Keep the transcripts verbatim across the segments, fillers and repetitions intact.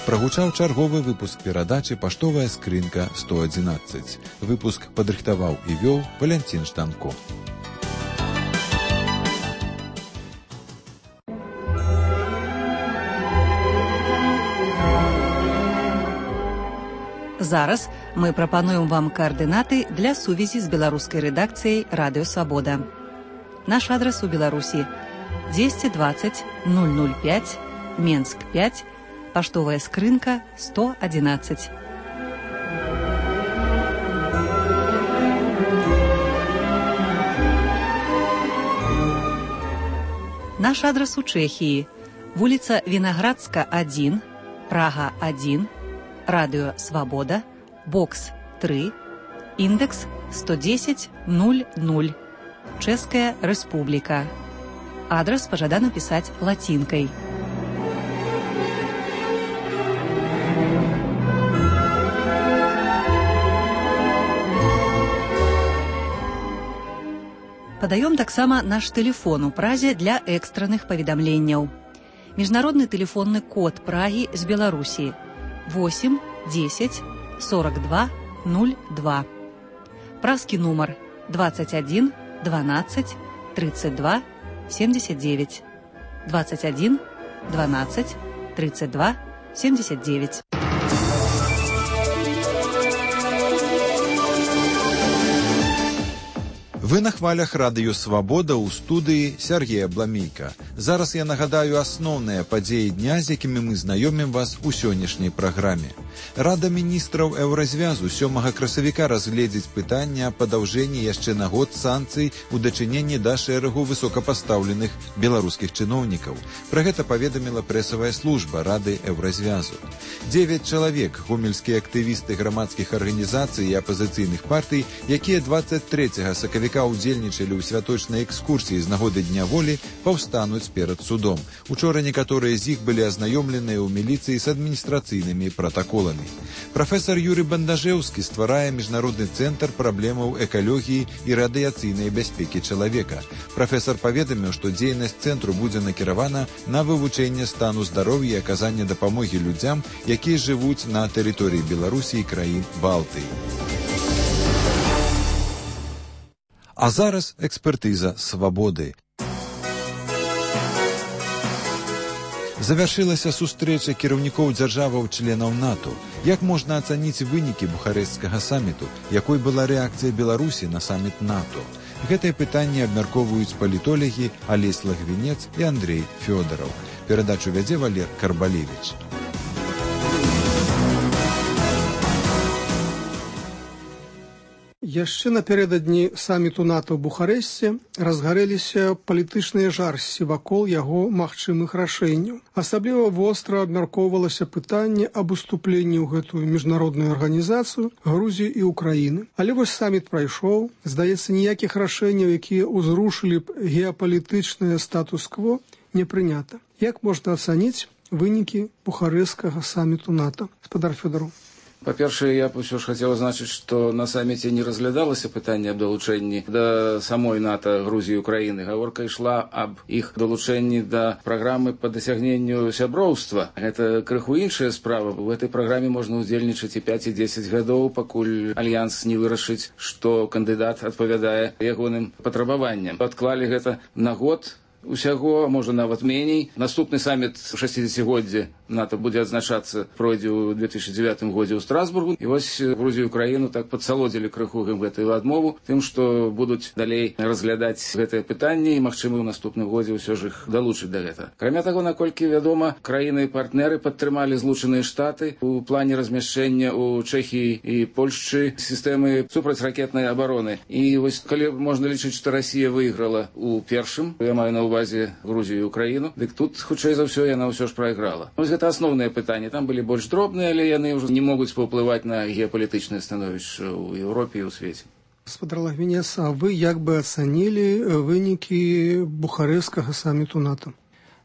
Прагучаў чарговы выпуск перадачы «Паштовая скрынка сто адзінаццаць». Выпуск падрыхтаваў і вёў Валянцін Штанко. Зараз мы прапануем вам координаты для сувязі з беларускай рэдакцыяй «Радыё Свабода». Наш адрес у Беларусі двести двадцать ноль ноль пять, Менск пять, Паштовая скрынка сто одиннадцать. Наш адрес у Чехии. Вулица Виноградска один, Прага один, Радио Свобода, бокс три, индекс сто десять ноль ноль, Чешская Республика. Адрес пожадано писать латинкой. Падаём таксама наш тэлефон у Празе для экстранных паведамленняў. Міжнародны тэлефонны код Прагі з Беларусі восемь десять сорок два ноль два. Празкі нумар двадцать один двенадцать тридцать два семьдесят девять. двадцать один двенадцать тридцать два семьдесят девять. Вы на хвалях радыё Свабода ў студыі Сергея Бламейка. Зараз я нагадаю асноўныя падзеі дня, з якімі мы знаёмім вас у сённяшняй праграме. Рада міністраў Еўразвязу сёмага красавіка разгледзіць пытанне аб падаўжэнні яшчэ на год санкцый у дачыненні да шэрагу высокапастаўленых беларускіх чыноўнікаў. Пра гэта паведаміла прэсавая служба Рады Еўразвязу. Дзевяць чалавек, гомельскія актывісты грамадскіх арганізацый і апазіцыйных партый, якія двадцать трэцяга сакавіка удзельнічалі ў святочнай экскурсіі з нагоды Дня волі, паўстануць перад судом. Учора некаторыя з іх былі азнаёмленыя ў міліцыі з адміністрацыйнымі пратаколамі. Прафесар Юрый Бандажэўскі стварае міжнародны цэнтр праблемаў экалогіі і радыяцыйнай бяспекі чалавека. Прафесар паведаміў, што дзейнасць цэнтру будзе накіравана на вывучэнне стану здароўя і аказанне дапамогі людзям, якія жывуць на тэрыторыі Беларусі і краін Балтыі. А зараз экспертыза Свабоды. Завяршылася сустрэча кіраўнікоў дзяржаваў-членаў НАТО. Як можна ацаніць вынікі бухарэсцкага саміту? Якой была рэакцыя Беларусі на саміт НАТО? Гэтае пытанне абмяркоўваюць палітолагі Алесь Лагвінец і Андрей Фёдараў. Перадачу вядзе Валер Карбалевіч. Яшчэ напярэдадні саміту НАТО ў Бухарэсце разгарэліся палітычныя жарсці вакол яго магчымых рашэнняў. Асабліва востра абмяркоўвалася пытанне аб уступленні ў гэтую міжнародную арганізацыю Грузіі і Украіны. Але вось саміт прайшоў, здаецца, ніякіх рашэнняў, якія ўзрушылі б геапалітычнае статус-кво, не прынята. Як можна ацаніць вынікі бухарэсцкага саміту НАТО? Гаспадар Фёдараў. Па-першае, я б усё ж хацеў азначыць, што на саміце не разглядалася пытанне аб далучэнні да самой НАТО Грузіі і Украіны. Гаворка ішла аб іх далучэнні да праграмы па дасягненню сяброўства. Гэта крыху іншая справа. У гэтай праграме можна ўдзельнічаць і пяць і дзесяць гадоў, пакуль альянс не вырашыць, што кандыдат адпавядае ягоным патрабаванням. Адклалі гэта на год. Усяго, можа, нават меней. Наступны саміт у шасцідзесяцігоддзе НАТО будзе адзначацца, пройдзе ў две тысячы дзевятым годзе ў Страсбургу. І вось Грузію і Украіну так падсалодзілі крыху гэтую адмову тым, што будуць далей разглядаць гэтае пытанне і, магчыма, ў наступным годзе ўсё ж іх далучыць да гэта. Акрамя таго, наколькі вядома, краіны і партнеры падтрымалі Злучаныя Штаты у плане размяшчэння ў Чэхіі і Польшчы сістэмы супрацьракетнай абароны. І вось калі можна лічыць, што Расія выйграла ў першым, я маю на ўвазе Грузію і Украіну, дык тут, хутчэй за ўсё, яна ўсё ж прайграла. Вось гэта асноўнае пытанне. Там былі больш дробныя, але яны ўжо не могуць паўплываць на геапалітычнае становішча ў Еўропе і ў свеце. Гаспадар Лагвінец, а вы як бы ацанілі вынікі бухарэсцкага саміту НАТО?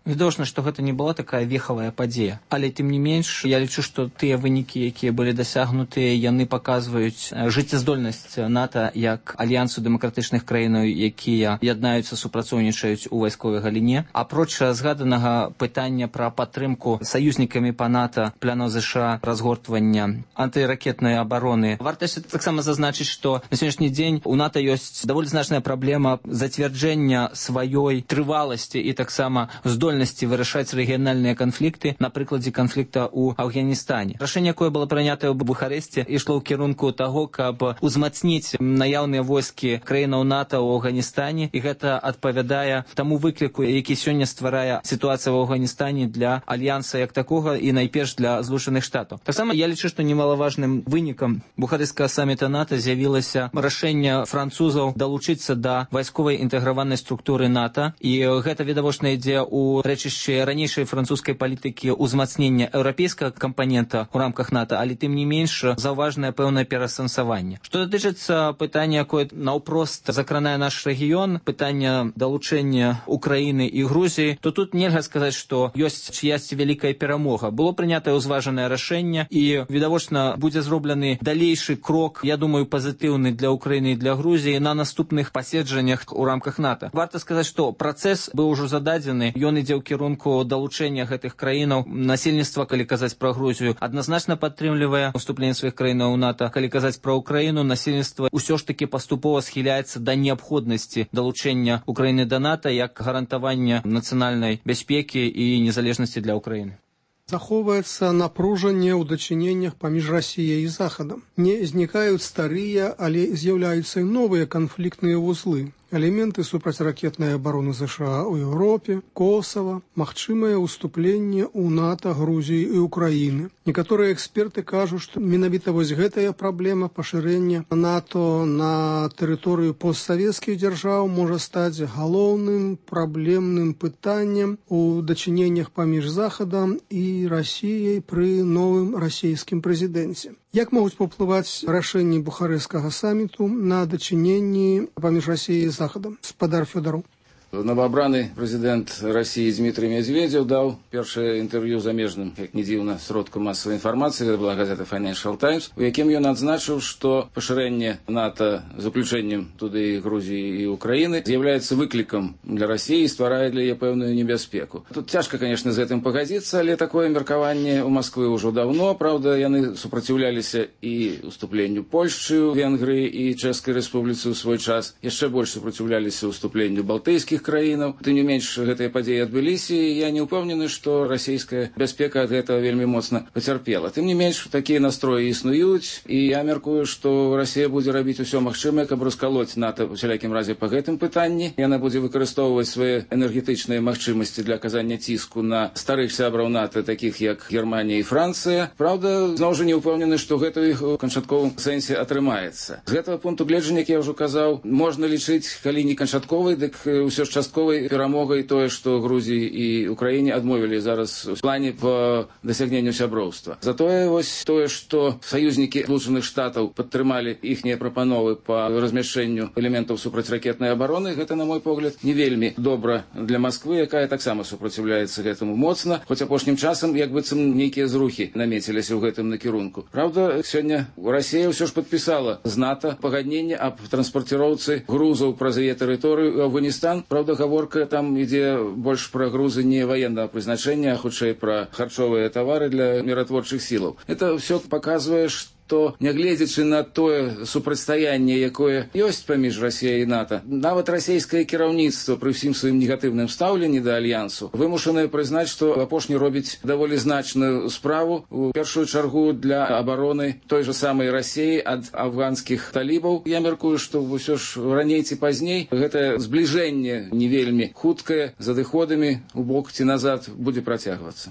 Відавочна, што гэта не была такая вехавая падзея. Але тым не менш, я лічу, што тыя вынікі, якія былі дасягнутыя, яны паказваюць жыццяздольнасць НАТО як альянсу дэмакратычных краінаў, якія яднаюцца, супрацоўнічаюць у вайсковай галіне. Апроч згаданага пытання пра падтрымку саюзнікамі па НАТО плану ЗША разгортвання антыракетнай абароны, варта таксама зазначыць, што на сённяшні дзень у НАТО ёсць даволі значная праблема зацвярджэння сваёй трываласці і таксама здольнасці вырашаць рэгіянальныя канфлікты на прыкладзе канфлікта ў Афганістане. Рашэнне, якое было прынятае ў Бухарэсце, ішло ў кірунку таго, каб узмацніць наяўныя войскі краінаў НАТО ў Афганістане, і гэта адпавядае таму выкліку, які сёння стварае сітуацыя ў Афганістане для альянса як такога і найперш для Злучаных Штатаў. Таксама я лічу, што немалаважным вынікам Бухарэсцкага саміта НАТО з'явілася рашэнне французаў далучыцца да вайсковай інтэграванай структуры НАТО, і гэта відавочна ідзе ў рэчышчы ранейшай французскай палітыкі ўзмацнення еўрапейскага кампанента ў рамках НАТО, але тым не менш заўважнае пэўнае перасэнсаванне. Што датычыцца пытання, якое наўпрост закранае наш рэгіён, пытання далучэння Украіны і Грузіі, то тут нельга сказаць, што ёсць чыясьці вялікая перамога. Было прынятае ўзважанае рашэнне, і відавочна будзе зроблены далейшы крок, я думаю, пазітыўны для Украіны і для Грузіі на наступных паседжаннях у рамках НАТО. Варта сказаць, што працэс быў ужо зададзены, ён ідзе ў кірунку далучэння гэтых краінаў. Насельніцтва, калі казаць пра Грузію, адназначна падтрымлівае уступленне сваіх краінаў у НАТО. Калі казаць пра Украіну, насельніцтва ўсё ж такі паступова схіляецца да неабходнасці далучэння Украіны да НАТО як гарантавання нацыянальнай бяспекі і незалежнасці для Украіны. Захоўваецца напружанне ў дачыненнях паміж Расіяй і Захадам. Не знікаюць старыя, але з'яўляюцца і новыя канфліктныя вузлы. Элементы супрацьракетнай абароны ЗША ў Еўропе, Косава, магчымае ўступленне ў НАТО, Грузіі і Украіны. Некаторыя эксперты кажуць, што менавіта вось гэтая праблема пашырэння НАТО на тэрыторыю постсавецкіх дзяржаў можа стаць галоўным праблемным пытаннем у дачыненнях паміж Захадам і Расіяй пры новым расійскім прэзідэнце. Як могуць паўплываць рашэнні Бухарэсцкага саміту на дачыненні паміж Расіяй і Захадам? Спадар Фёдараў. Новоабраны прэзідэнт Расіі Дмітрый Медведзеў даў першае інтэрв'ю замежным, як не дзіўна, сродкам масавай інфармацыі, гэта была газета Financial Times, у якім ён адзначыў, што пашырэнне НАТО з уключэннем туды і Грузіі і Украіны з'яўляецца выклікам для Расіі і стварае для яе пэўную небяспеку. Тут цяжка, конечно, з гэтым пагадзіцца, але такое меркаванне ў Масквы ўжо даўно. Праўда, яны супраціўляліся і уступленню Польшчы, Венгрыі і Чэшскай Рэспубліцы ў свой час, яшчэ больш супраціўляліся уступленню балтыйскіх краінаў. Тым не менш, гэтыя падзеі адбыліся, і я не ўпэўнены, што расійская бяспека ад гэтага вельмі моцна пацярпела. Тым не менш, такія настроі існуюць, і я мяркую, што Расія будзе рабіць усё магчымае, каб раскалоць НАТО ў усялякім разе па гэтым пытанні. Яна будзе выкарыстоўваць свае энергетычныя магчымасці для аказання ціску на старых сябраў НАТО, такіх як Германія і Францыя. Праўда, зноў жа не ўпэўнены, што гэта ў іх у канчатковым сэнсе атрымаецца. З гэтага пункту гледжання, як я ўжо казаў, можна лічыць, калі не канчатковай, дык ўсё частковай перамогай тое, што Грузіі і Украіне адмовілі зараз у плане па дасягненню сяброўства. Затое вось тое, што саюзнікі Злучаных Штатаў падтрымалі іхнія прапановы па размяшчэнню элементаў супрацьракетнай абароны, гэта, на мой погляд, не вельмі добра для Масквы, якая таксама супраціўляецца гэтаму моцна, хоць апошнім часам як быццам нейкія зрухі намеціліся ў гэтым накірунку. Праўда, сёння Расія ўсё ж падпісала з НАТО пагадненне аб транспарціроўцы грузаў праз яе тэрыторыю ў Афганістан. Правда, гаворка там ідзе больш пра грузы не ваеннага прызначэння, а хутчэй пра харчовыя тавары для міратворчых сілаў. Это ўсё паказвае, што нягледзячы на тое супрацьстаянне, якое ёсць паміж Расіяй і НАТО, нават расійскае кіраўніцтва пры ўсім сваім негатыўным стаўленні да альянсу вымушанае прызнаць, што апошні робіць даволі значную справу, у першую чаргу для абароны той жа самай Расіі ад афганскіх талібаў. Я мяркую, што ўсё ж раней ці пазней гэтае збліжэнне не вельмі хуткае, з адыходамі у бок ці назад будзе працягвацца.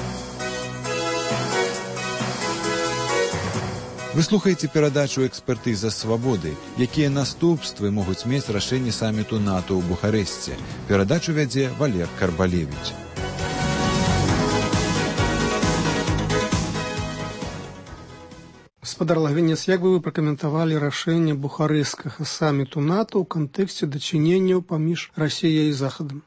Вы слухаеце перадачу «Экспертыза свабоды», якія наступствы могуць мець рашэнне саміту НАТО ў Бухарэсце. Перадачу вядзе Валер Карбалевіч. Гаспадар Лагвінец, як бы вы пракаментавалі рашэнне Бухарэсцкага саміту НАТО ў кантэксце дачыненняў паміж Расіяй і Захадам?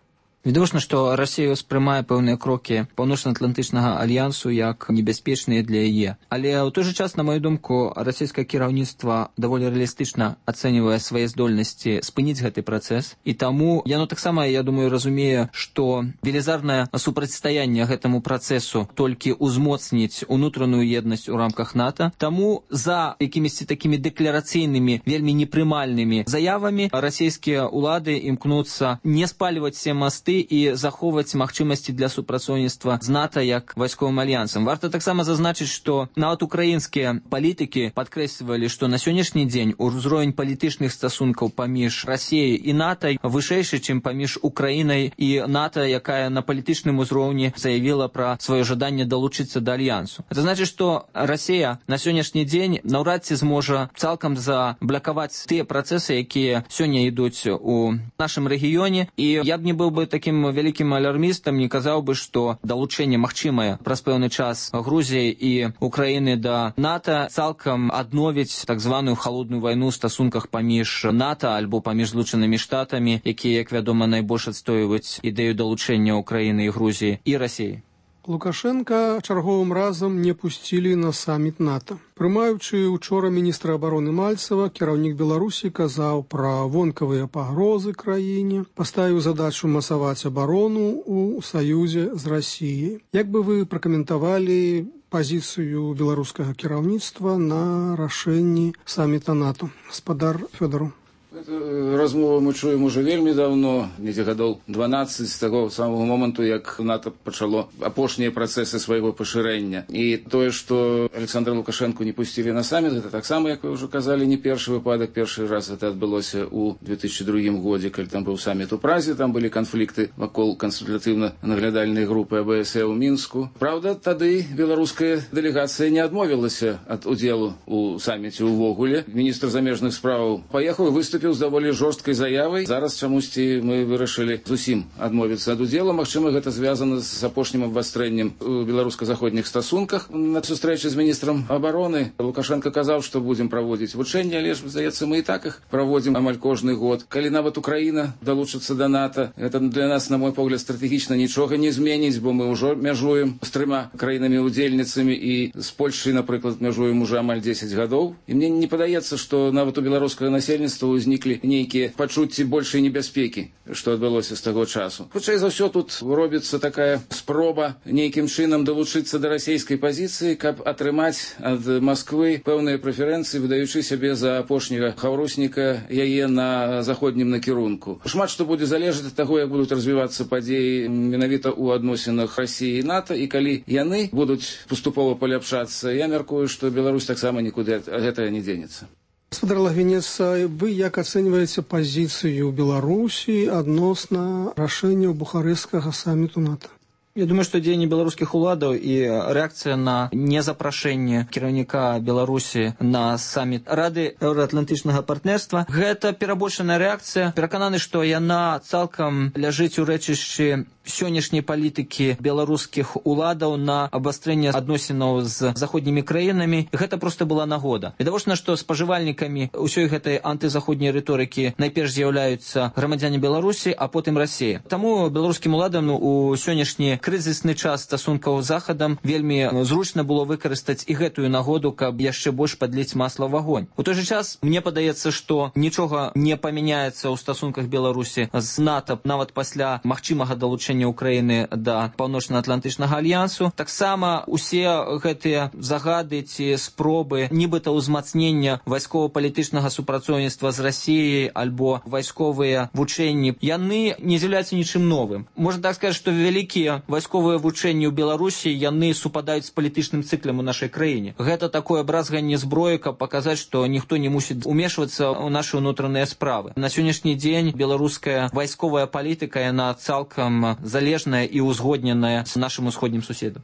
Відавочна, што Расія ўспрымае пэўныя крокі Паўночна-Атлантычнага альянсу як небяспечныя для яе. Але ў той жа час, на маю думку, расійскае кіраўніцтва даволі рэалістычна ацэньвае свае здольнасці спыніць гэты працэс. І таму яно таксама, я думаю, разумее, што велізарнае супрацьстаянне гэтаму працэсу толькі ўзмоцніць унутраную еднасць у рамках НАТО. Таму за якімісьці такімі дэкларацыйнымі, вельмі непрымальнымі заявамі расійскія ўлады імкнуцца не спальваць все масты і захоўваць магчымасці для супрацоўніцтва з НАТО як вайсковым альянсам. Варта таксама зазначыць, што нават украінскія палітыкі падкрэслівалі, што на сённяшні дзень узровень палітычных стасункаў паміж Расіяй і НАТО вышэйшы, чым паміж Украінай і НАТО, якая на палітычным узроўні заявіла пра сваё жаданне далучыцца да альянсу. Это значыць, што Расія на сённяшні дзень наўрад ці зможа цалкам заблакаваць тыя працэсы, якія сёння ідуць у нашым рэгіёне. І я б не быў бы таким вялікім алярмістам, не казаў бы, што далучэнне магчымае праз пэўны час Грузіі і Украіны да НАТО цалкам адновіць так званую халодную вайну ў стасунках паміж НАТО альбо паміж Злучанымі Штатамі, якія, як вядома, найбольш адстойваюць ідэю далучэння Украіны і Грузіі і Расіі. Лукашенка чарговым разам не пусцілі на саміт НАТО. Прымаючы учора міністра абароны Мальцева, кіраўнік Беларусі казаў пра вонкавыя пагрозы краіне, паставіў задачу масаваць абарону ў саюзе з Расіяй. Як бы вы пракаментавалі пазіцыю беларускага кіраўніцтва на рашэнні саміта НАТО? Гаспадар Фёдору. Эту размову мы чуем уже вельмі давно, недзе гадоў дванаццаць, з таго самого моманту, як НАТО пачало апошнія працэсы свайго пашырэння. І тое, што Александра Лукашэнку не пусцілі на саміт, гэта таксама, як вы ўжо казалі, не першы выпадак. Першы раз гэта адбылося ў две тысячы другім годзе, калі там быў саміт у Празе, там былі канфлікты вакол кансультатыўна-наглядальнай групы А Б С Э ў Мінску. Праўда, тады беларуская дэлегацыя не адмовілася ад удзелу ў саміце ўвогуле. Міністр замежных справаў паехаў, выступіў з даволі жорсткай заявай. Зараз чамусьці мы вырашылі зусім адмовіцца ад удзелу. Магчыма, гэта звязана з апошнім абвастрэннем у беларуска-заходніх стасунках. На сустрэчы з міністрам абароны Лукашенко казаў, што будзем праводзіць вучэнні, але ж, здаецца, мы і так іх праводзім амаль кожны год. Калі нават Украіна далучыцца да НАТО, гэта для нас, на мой погляд, стратэгічна нічога не зменіць, бо мы ўжо мяжуем з трыма краінамі-удзельніцамі і з Польшай, напрыклад, мяжуем уже амаль дзесяць гадоў. І мне не падаецца, што нават у беларускага насельніцтва ўзніклі нейкія пачуцці большай небяспекі, што адбылося з таго часу. Хутчэй за ўсё, тут робіцца такая спроба нейкім чынам далучыцца да расійскай пазіцыі, каб атрымаць ад Масквы пэўныя прэферэнцыі, выдаючы сябе за апошняга хаўрусніка яе на заходнім накірунку. Шмат што будзе залежаць ад таго, як будуць развівацца падзеі менавіта ў адносінах Расіі і НАТО, і калі яны будуць паступова паляпшацца, я мяркую, што Беларусь таксама нікуды ад гэтага не дзенецца. Гаспадар Лагвінец, вы як ацэньваеце пазіцыю Беларусі адносна рашэнняў бухарэсцкага саміту НАТО? Я думаю, што дзеянні беларускіх уладаў і рэакцыя на незапрашэнне кіраўніка Беларусі на саміт Рады еўраатлантычнага партнерства – гэта перабольшаная рэакцыя. Перакананы, што яна цалкам ляжыць у рэчышчы сённяшняй палітыкі беларускіх уладаў на абвастрэнне адносінаў з заходнімі краінамі. Гэта проста была нагода. Відавочна, што спажывальнікамі ўсёй гэтай антызаходняй рыторыкі найперш з'яўляюцца грамадзяне Беларусі, а потым Расія. Таму беларускім уладам у сённяшні крызісны час стасункаў з Захадам вельмі зручна было выкарыстаць і гэтую нагоду, каб яшчэ больш падліць масла ў агонь. У той жа час, мне падаецца, што нічога не памяняецца ў стасунках Беларусі з НАТО нават пасля магчымага далучэння Украіны да Паўночна-Атлантычнага альянсу. Таксама усе гэтыя загады ці спробы нібыта ўзмацнення вайскова-палітычнага супрацоўніцтва з Расіяй альбо вайсковыя вучэнні, яны не з'яўляюцца нічым новым. Можна так сказаць, што вялікія вайсковыя вучэнні ў Беларусі, яны супадаюць з палітычным цыклам у нашай краіне. Гэта такое бразганне зброі, каб паказаць, што ніхто не мусіць умешвацца ў нашы ўнутраныя справы. На сённяшні дзень беларуская вайсковая палітыка, яна цалкам залежная і ўзгодненая з нашым усходнім суседам.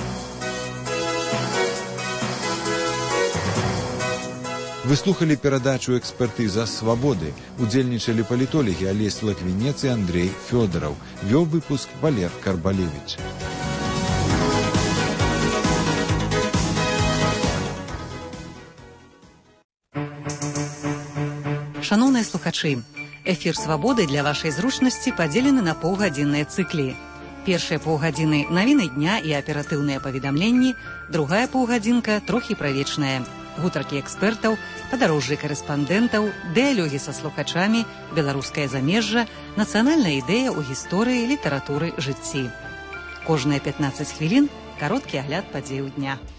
Вы слухали перадачу «Экспертыза свабоды». Удзельнічалі палітолагі Алесь Лагвінец і Андрей Фёдораў. Вёў выпуск Валер Карбалевич. Шановныя слухачы, Эфір «Свабоды» для вашай зручнасці падзелены на паўгадзінныя цыклі. Першыя паўгадзіны навіны дня і аператыўныя паведамленні, другая паўгадзінка трохі правечная. Гутаркі экспертаў, падарожжы карэспандэнтаў, дыялогі са слухачамі, беларускае замежжа, нацыянальная ідэя ў гісторыі, літаратуры, жыцці. Кожныя пятнаццаць хвілін кароткі агляд падзеяў дня.